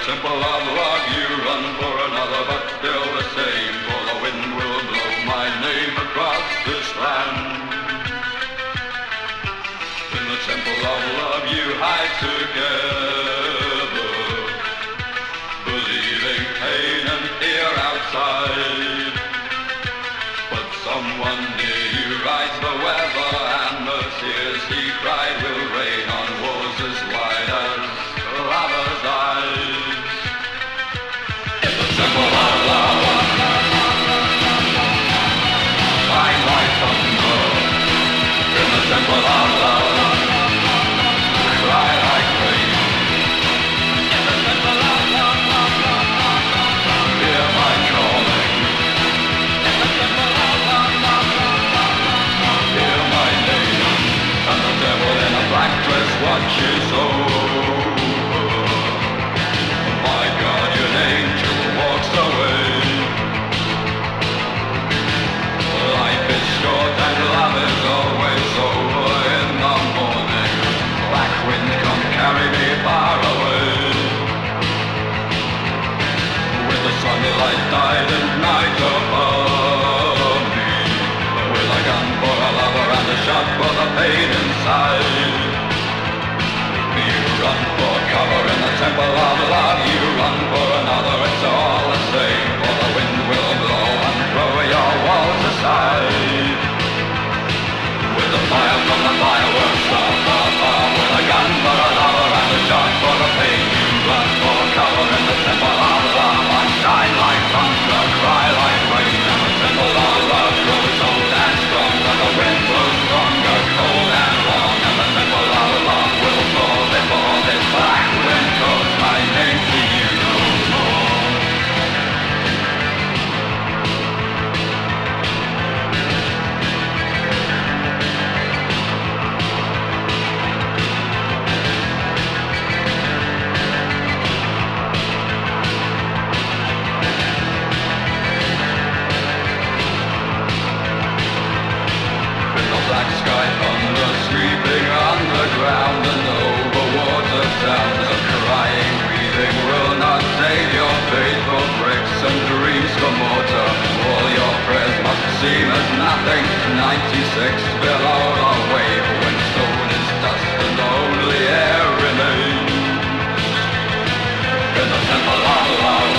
temple of love you run for another, but still the same, for the wind will blow my name across this land. In the temple of love you hide together, believing pain and fear outside. But someone near you rides the weather, and the tears he cried will rain on walls as wide as lover's eyes. In the temple of love, shine like thunder. In the temple of love, cry like rain. In the temple of love, hear my calling. In the temple of love, hear my name. And the devil in a black dress watches over. My guardian angel walks away. Life is short and love is always over. In the morning, black wind come carry me far away. With the sunlight died and night above me, with a gun for a lover and a shot for the pain inside. You run for cover in the temple of love, you run for another, it's all the same, for the wind will blow and throw your walls aside. With the fire from the fireworks of the farm, with a gun for a lover and a shot for the pain, you run for cover in the temple of love. I shine like thunder, cry like rain, and the temple of love grows old and strong, but the wind blows stronger, cold and long, and the temple of love will fall before this black wind calls my name to you no more. In the black sky thunder sweeping underground, and over water sound of crying, breathing will not save your faithful bricks and dreams for mortar. All your prayers must seem as nothing. 96 below the wave, when stone is dust and only air remains. In the temple of love,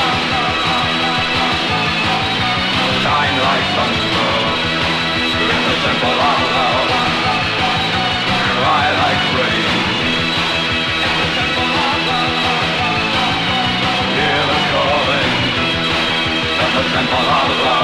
shine like thunder. In the temple of love, cry like rain. In the temple of love, hear the calling. In the temple of love.